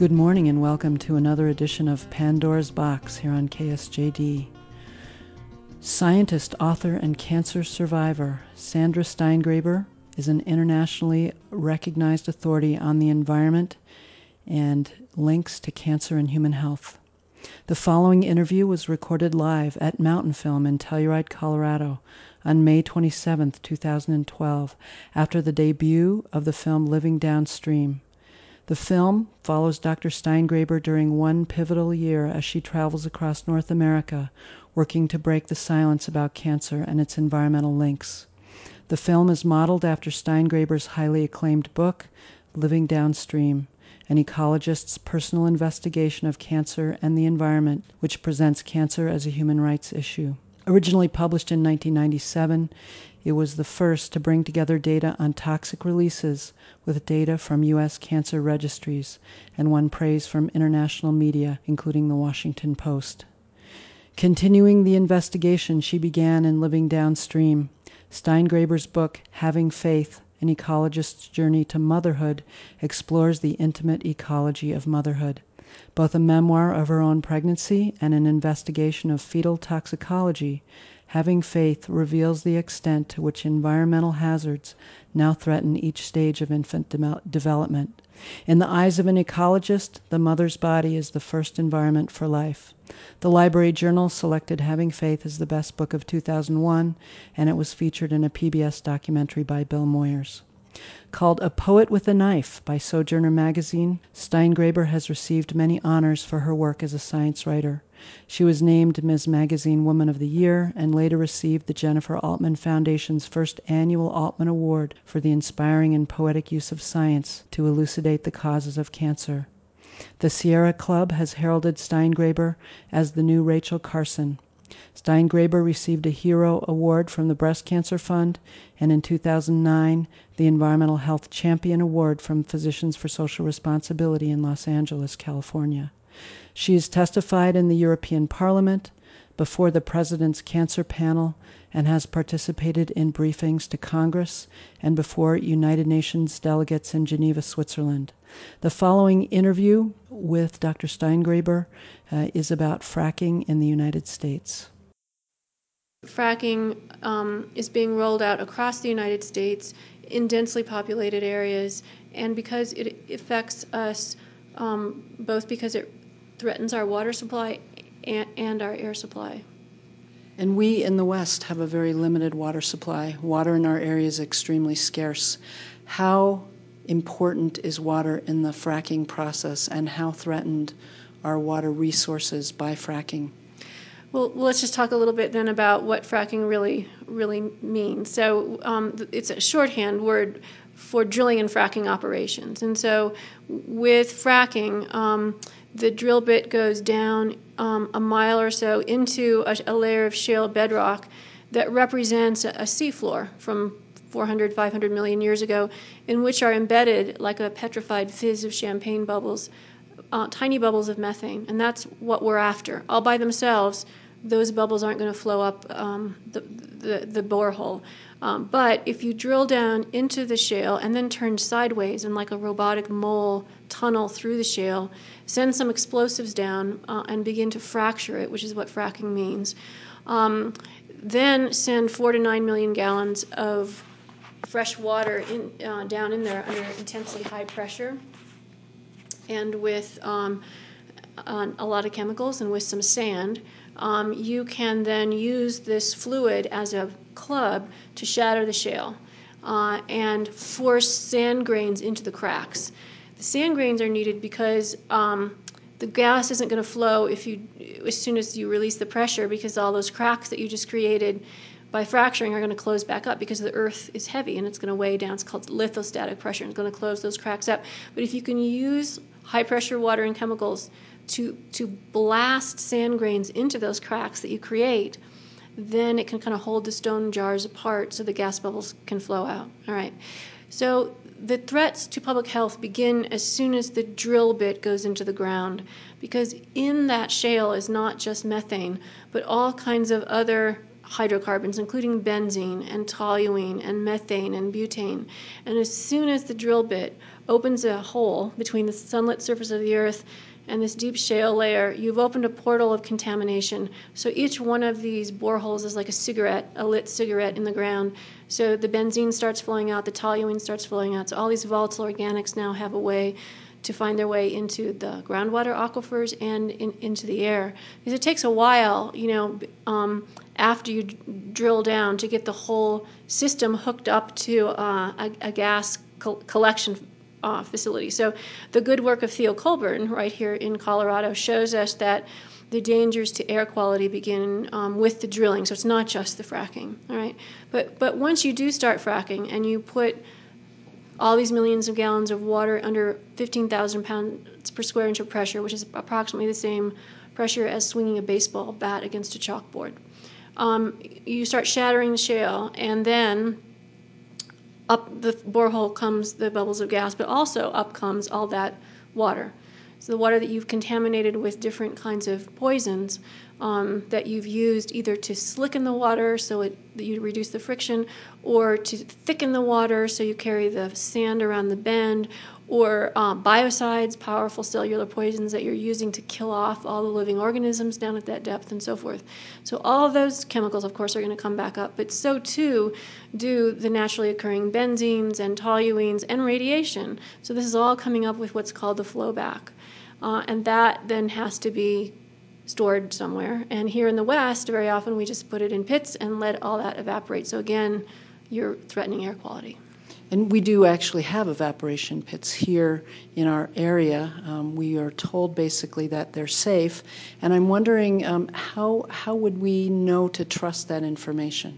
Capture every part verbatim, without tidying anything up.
Good morning and welcome to another edition of Pandora's Box here on K S J D. Scientist, author, and cancer survivor Sandra Steingraber is an internationally recognized authority on the environment and links to cancer and human health. The following interview was recorded live at Mountain Film in Telluride, Colorado on May twenty-seventh, two thousand twelve, after the debut of the film Living Downstream. The film follows Doctor Steingraber during one pivotal year as she travels across North America, working to break the silence about cancer and its environmental links. The film is modeled after Steingraber's highly acclaimed book, Living Downstream, an ecologist's personal investigation of cancer and the environment, which presents cancer as a human rights issue. Originally published in nineteen ninety-seven, it was the first to bring together data on toxic releases with data from U S cancer registries, and won praise from international media, including the Washington Post. Continuing the investigation she began in Living Downstream, Steingraber's book, Having Faith, An Ecologist's Journey to Motherhood, explores the intimate ecology of motherhood. Both a memoir of her own pregnancy and an investigation of fetal toxicology, Having Faith reveals the extent to which environmental hazards now threaten each stage of infant de- development. In the eyes of an ecologist, the mother's body is the first environment for life. The Library Journal selected Having Faith as the best book of two thousand one, and it was featured in a P B S documentary by Bill Moyers. Called A Poet with a Knife by Sojourner magazine, Steingraber has received many honors for her work as a science writer. She was named Miz Magazine Woman of the Year and later received the Jennifer Altman Foundation's first annual Altman Award for the inspiring and poetic use of science to elucidate the causes of cancer. The Sierra Club has heralded Steingraber as the new Rachel Carson. Steingraber received a Hero Award from the Breast Cancer Fund, and in two thousand nine, the Environmental Health Champion Award from Physicians for Social Responsibility in Los Angeles, California. She has testified in the European Parliament, before the President's Cancer Panel, and has participated in briefings to Congress and before United Nations delegates in Geneva, Switzerland. The following interview with Doctor Steingraber uh, is about fracking in the United States. Fracking um, is being rolled out across the United States in densely populated areas, and because it affects us um, both because it threatens our water supply and, and our air supply. And we in the West have a very limited water supply. Water in our area is extremely scarce. How important is water in the fracking process, and how threatened are water resources by fracking? Well, let's just talk a little bit then about what fracking really, really means. So um, it's a shorthand word for drilling and fracking operations. And so with fracking, um, the drill bit goes down um, a mile or so into a, a layer of shale bedrock that represents a, a seafloor from four hundred, five hundred million years ago, in which are embedded, like a petrified fizz of champagne bubbles, uh, tiny bubbles of methane. And that's what we're after. All by themselves, those bubbles aren't going to flow up um, the, the, the borehole. Um, but if you drill down into the shale and then turn sideways and like a robotic mole tunnel through the shale, send some explosives down uh, and begin to fracture it, which is what fracking means, um, then send four to nine million gallons of fresh water in, uh, down in there under intensely high pressure and with um, uh, a lot of chemicals and with some sand, um, you can then use this fluid as a club to shatter the shale uh, and force sand grains into the cracks. The sand grains are needed because um, the gas isn't going to flow if you, as soon as you release the pressure, because all those cracks that you just created by fracturing are going to close back up because the earth is heavy and it's going to weigh down. It's called lithostatic pressure, and it's going to close those cracks up. But if you can use high pressure water and chemicals to to blast sand grains into those cracks that you create, then it can kind of hold the stone jars apart so the gas bubbles can flow out. All right. So the threats to public health begin as soon as the drill bit goes into the ground, because in that shale is not just methane, but all kinds of other hydrocarbons, including benzene and toluene and methane and butane. And as soon as the drill bit opens a hole between the sunlit surface of the earth and this deep shale layer, you've opened a portal of contamination. So each one of these boreholes is like a cigarette, a lit cigarette in the ground. So the benzene starts flowing out, the toluene starts flowing out. So all these volatile organics now have a way to find their way into the groundwater aquifers and in, into the air. Because it takes a while, you know, um, after you d- drill down to get the whole system hooked up to uh, a, a gas col- collection uh, facility. So the good work of Theo Colburn right here in Colorado shows us that the dangers to air quality begin um, with the drilling. So it's not just the fracking, all right? But, but once you do start fracking and you put all these millions of gallons of water under fifteen thousand pounds per square inch of pressure, which is approximately the same pressure as swinging a baseball bat against a chalkboard. Um, you start shattering the shale, and then up the borehole comes the bubbles of gas, but also up comes all that water. So the water that you've contaminated with different kinds of poisons um, that you've used either to slicken the water so it, that you reduce the friction, or to thicken the water so you carry the sand around the bend, or um, biocides, powerful cellular poisons that you're using to kill off all the living organisms down at that depth and so forth. So all of those chemicals, of course, are going to come back up, but so too do the naturally occurring benzenes and toluenes and radiation. So this is all coming up with what's called the flowback. Uh, and that then has to be stored somewhere. And here in the West, very often we just put it in pits and let all that evaporate. So again, you're threatening air quality. And we do actually have evaporation pits here in our area. Um, we are told basically that they're safe. And I'm wondering um, how, how would we know to trust that information?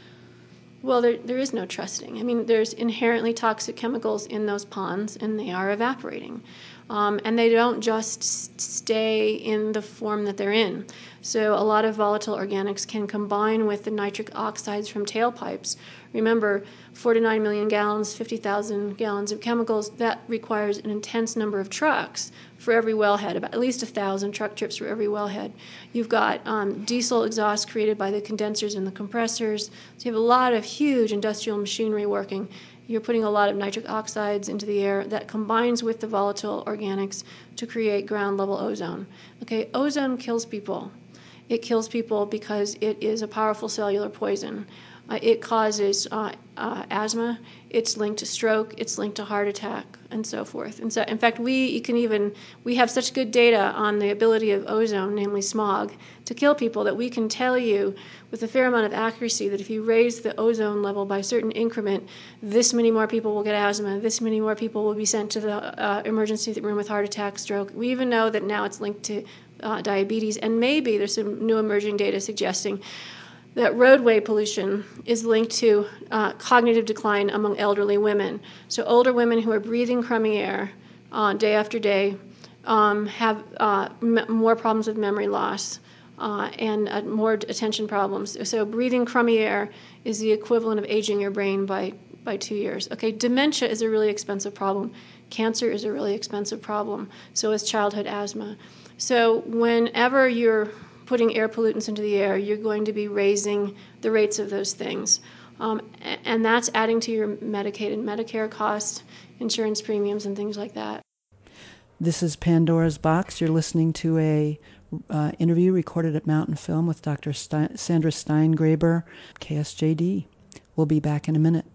Well, there, there is no trusting. I mean, there's inherently toxic chemicals in those ponds, and they are evaporating. Um, and they don't just stay in the form that they're in. So a lot of volatile organics can combine with the nitric oxides from tailpipes. Remember, four to nine million gallons, fifty thousand gallons of chemicals, that requires an intense number of trucks for every wellhead, about at least one thousand truck trips for every wellhead. You've got um, diesel exhaust created by the condensers and the compressors. So you have a lot of huge industrial machinery working. You're putting a lot of nitric oxides into the air that combines with the volatile organics to create ground-level ozone. Okay, ozone kills people. It kills people because it is a powerful cellular poison. Uh, it causes uh, uh, asthma. It's linked to stroke. It's linked to heart attack, and so forth. And so, in fact, we you can even we have such good data on the ability of ozone, namely smog, to kill people that we can tell you with a fair amount of accuracy that if you raise the ozone level by a certain increment, this many more people will get asthma. This many more people will be sent to the uh, emergency room with heart attack, stroke. We even know that now it's linked to uh, diabetes, and maybe there's some new emerging data suggesting that roadway pollution is linked to uh, cognitive decline among elderly women. So older women who are breathing crummy air uh, day after day um, have uh, m- more problems with memory loss uh, and uh, more attention problems. So breathing crummy air is the equivalent of aging your brain by, by two years. Okay, dementia is a really expensive problem. Cancer is a really expensive problem. So is childhood asthma. So whenever you're putting air pollutants into the air, you're going to be raising the rates of those things. Um, and that's adding to your Medicaid and Medicare costs, insurance premiums, and things like that. This is Pandora's Box. You're listening to a uh, interview recorded at Mountain Film with Doctor Stein- Sandra Steingraber, K S J D. We'll be back in a minute.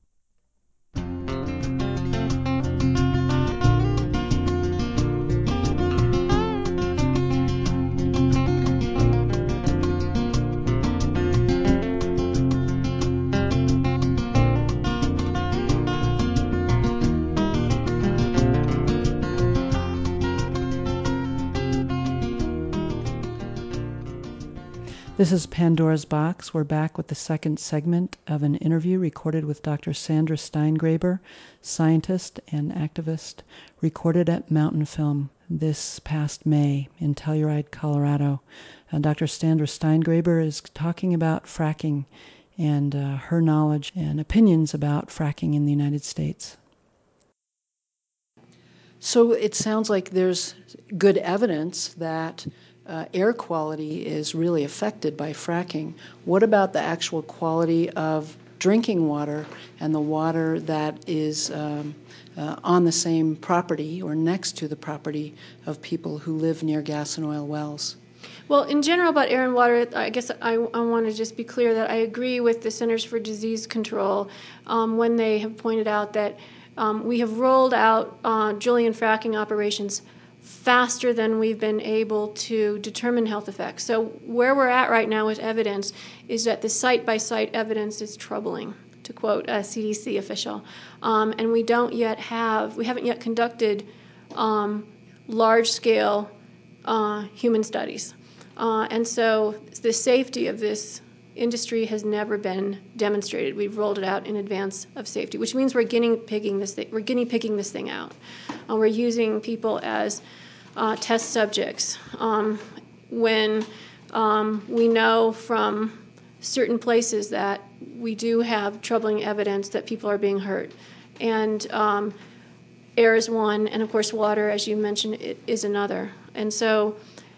This is Pandora's Box. We're back with the second segment of an interview recorded with Doctor Sandra Steingraber, scientist and activist, recorded at Mountain Film this past May in Telluride, Colorado. Uh, Doctor Sandra Steingraber is talking about fracking and uh, her knowledge and opinions about fracking in the United States. So it sounds like there's good evidence that uh, air quality is really affected by fracking. What about the actual quality of drinking water and the water that is um, uh, on the same property or next to the property of people who live near gas and oil wells? Well, in general about air and water, I guess I, I want to just be clear that I agree with the Centers for Disease Control um, when they have pointed out that um, we have rolled out uh, drilling and fracking operations faster than we've been able to determine health effects. So where we're at right now with evidence is that the site-by-site evidence is troubling, to quote a C D C official. Um, and we don't yet have, we haven't yet conducted um, large-scale uh, human studies. Uh, and so the safety of this industry has never been demonstrated. We've rolled it out in advance of safety, which means we're guinea pigging this thing. We're guinea pigging this thing out. Uh, we're using people as uh, test subjects um, when um, we know from certain places that we do have troubling evidence that people are being hurt. And um, air is one, and of course water, as you mentioned, it is another. And so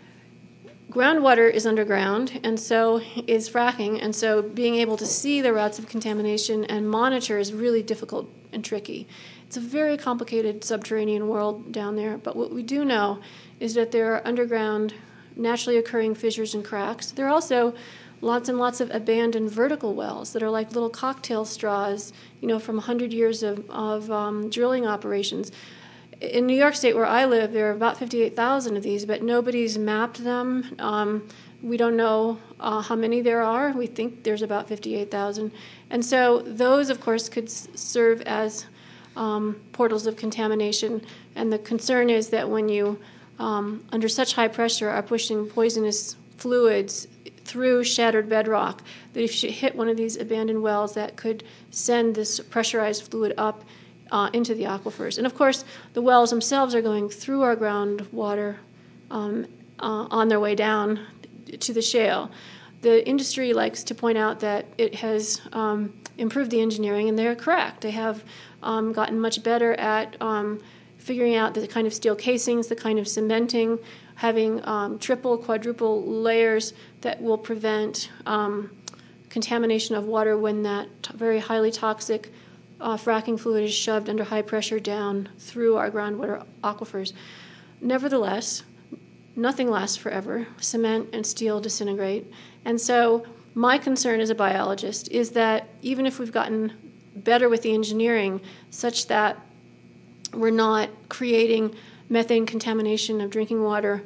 groundwater is underground, and so is fracking, and so being able to see the routes of contamination and monitor is really difficult and tricky. It's a very complicated subterranean world down there, but what we do know is that there are underground naturally occurring fissures and cracks. There are also lots and lots of abandoned vertical wells that are like little cocktail straws, you know, from one hundred years of, of um, drilling operations. In New York State, where I live, there are about fifty-eight thousand of these, but nobody's mapped them. Um, we don't know uh, how many there are. We think there's about fifty-eight thousand. And so those, of course, could s- serve as um, portals of contamination. And the concern is that when you, um, under such high pressure, are pushing poisonous fluids through shattered bedrock, that if you hit one of these abandoned wells, that could send this pressurized fluid up Uh, into the aquifers. And of course, the wells themselves are going through our groundwater um, uh, on their way down to the shale. The industry likes to point out that it has um, improved the engineering, and they're correct. They have um, gotten much better at um, figuring out the kind of steel casings, the kind of cementing, having um, triple, quadruple layers that will prevent um, contamination of water when that t- very highly toxic Uh, fracking fluid is shoved under high pressure down through our groundwater aquifers. Nevertheless, nothing lasts forever. Cement and steel disintegrate. And so my concern as a biologist is that even if we've gotten better with the engineering such that we're not creating methane contamination of drinking water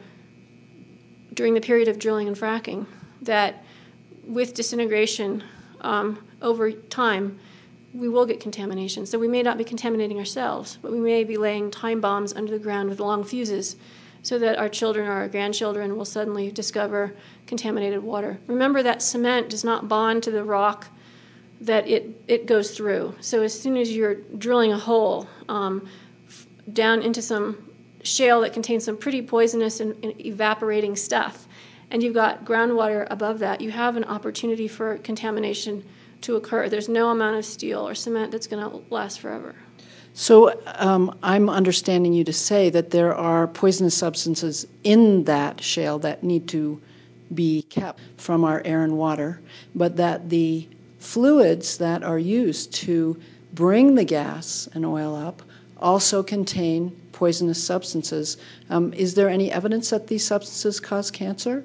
during the period of drilling and fracking, that with disintegration um, over time, we will get contamination. So we may not be contaminating ourselves, but we may be laying time bombs under the ground with long fuses so that our children or our grandchildren will suddenly discover contaminated water. Remember that cement does not bond to the rock that it, it goes through. So as soon as you're drilling a hole um, f- down into some shale that contains some pretty poisonous and, and evaporating stuff, and you've got groundwater above that, you have an opportunity for contamination to occur. There's no amount of steel or cement that's going to last forever. So um, I'm understanding you to say that there are poisonous substances in that shale that need to be kept from our air and water, but that the fluids that are used to bring the gas and oil up also contain poisonous substances. Um, is there any evidence that these substances cause cancer?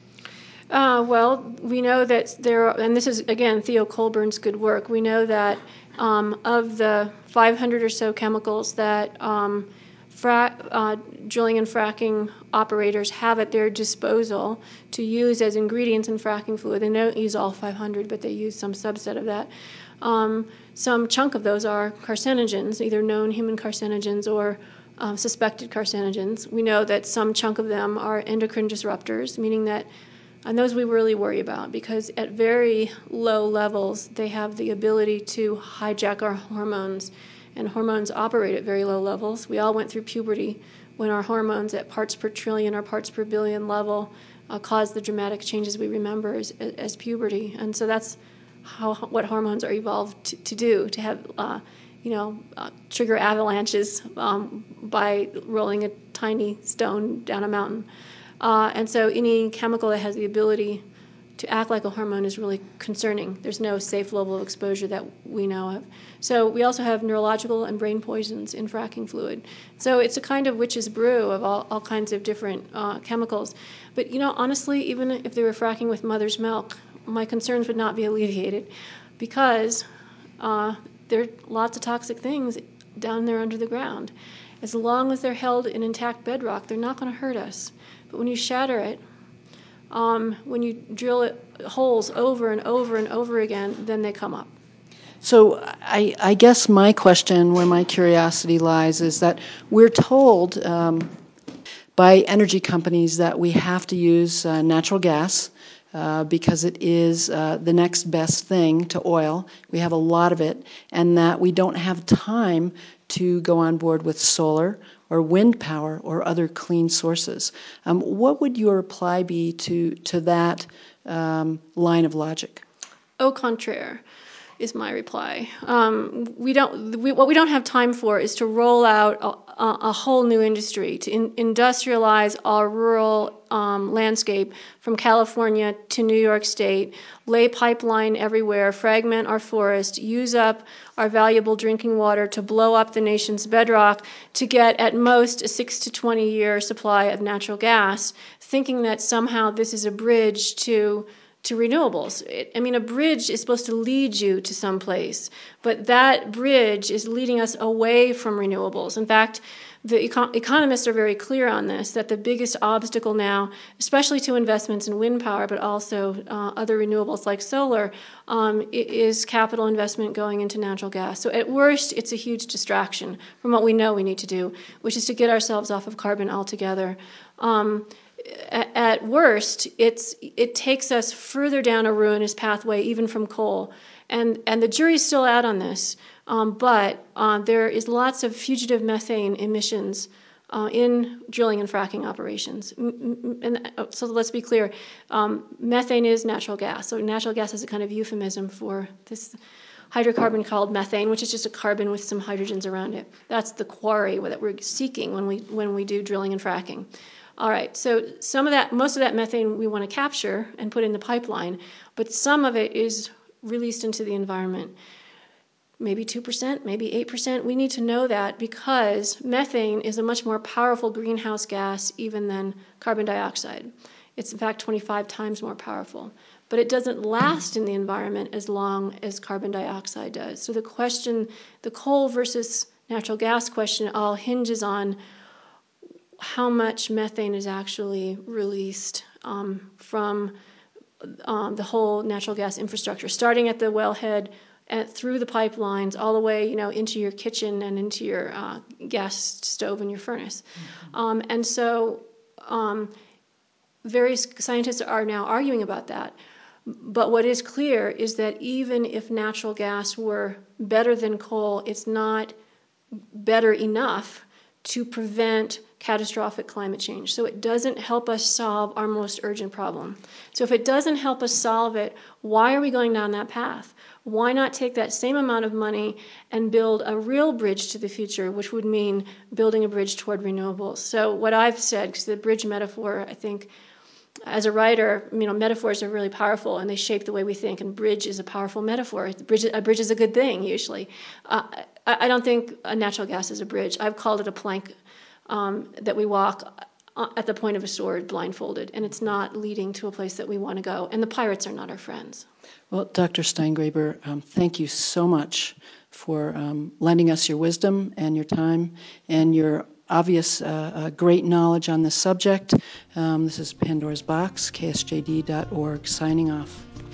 Uh, well, we know that there are, and this is, again, Theo Colburn's good work, we know that um, of the five hundred or so chemicals that um, fra- uh, drilling and fracking operators have at their disposal to use as ingredients in fracking fluid, they don't use all five hundred, but they use some subset of that. Um, some chunk of those are carcinogens, either known human carcinogens or uh, suspected carcinogens. We know that some chunk of them are endocrine disruptors, meaning that and those we really worry about because at very low levels, they have the ability to hijack our hormones, and hormones operate at very low levels. We all went through puberty when our hormones at parts per trillion or parts per billion level uh, cause the dramatic changes we remember as, as puberty. And so that's how what hormones are evolved to, to do, to have, uh, you know, uh, trigger avalanches um, by rolling a tiny stone down a mountain. Uh, and so any chemical that has the ability to act like a hormone is really concerning. There's no safe level of exposure that we know of. So we also have neurological and brain poisons in fracking fluid. So it's a kind of witch's brew of all, all kinds of different uh, chemicals. But, you know, honestly, even if they were fracking with mother's milk, my concerns would not be alleviated because uh, there are lots of toxic things down there under the ground. As long as they're held in intact bedrock, they're not going to hurt us. But when you shatter it, Um, when you drill it, holes over and over and over again, then they come up. So I, I guess my question, where my curiosity lies, is that we're told um, by energy companies that we have to use uh, natural gas uh, because it is uh, the next best thing to oil. We have a lot of it, and that we don't have time to go on board with solar or wind power or other clean sources. Um, what would your reply be to, to that um, line of logic? Au contraire is my reply. Um, we don't. We, what we don't have time for is to roll out a, a, a whole new industry, to in, industrialize our rural um, landscape from California to New York State, lay pipeline everywhere, fragment our forest, use up our valuable drinking water to blow up the nation's bedrock to get at most a six to twenty year supply of natural gas, thinking that somehow this is a bridge to to renewables. It, I mean, a bridge is supposed to lead you to some place, but that bridge is leading us away from renewables. In fact, the econ- economists are very clear on this, that the biggest obstacle now, especially to investments in wind power, but also uh, other renewables like solar, um, is capital investment going into natural gas. So at worst, it's a huge distraction from what we know we need to do, which is to get ourselves off of carbon altogether. Um, At worst, it's it takes us further down a ruinous pathway, even from coal, and and the jury's still out on this. Um, but uh, there is lots of fugitive methane emissions uh, in drilling and fracking operations. And so let's be clear: um, methane is natural gas. So natural gas is a kind of euphemism for this hydrocarbon called methane, which is just a carbon with some hydrogens around it. That's the quarry that we're seeking when we when we do drilling and fracking. All right, so some of that, most of that methane we want to capture and put in the pipeline, but some of it is released into the environment. Maybe two percent, maybe eight percent. We need to know that because methane is a much more powerful greenhouse gas even than carbon dioxide. It's in fact twenty-five times more powerful. But it doesn't last in the environment as long as carbon dioxide does. So the question, the coal versus natural gas question, all hinges on how much methane is actually released um, from um, the whole natural gas infrastructure, starting at the wellhead, at, through the pipelines, all the way, you know, into your kitchen and into your uh, gas stove and your furnace. Mm-hmm. Um, and so um, various scientists are now arguing about that. But what is clear is that even if natural gas were better than coal, it's not better enough to prevent catastrophic climate change. So it doesn't help us solve our most urgent problem. So if it doesn't help us solve it, why are we going down that path? Why not take that same amount of money and build a real bridge to the future, which would mean building a bridge toward renewables? So what I've said, because the bridge metaphor, I think, as a writer, you know, metaphors are really powerful and they shape the way we think. And bridge is a powerful metaphor. Bridge, a bridge is a good thing, usually. Uh, I, I don't think a natural gas is a bridge. I've called it a plank um, that we walk at the point of a sword, blindfolded, and it's not leading to a place that we want to go. And the pirates are not our friends. Well, Doctor Steingraber, um, thank you so much for um, lending us your wisdom and your time and your obvious uh, uh, great knowledge on this subject. Um, this is Pandora's Box, K S J D dot org, signing off.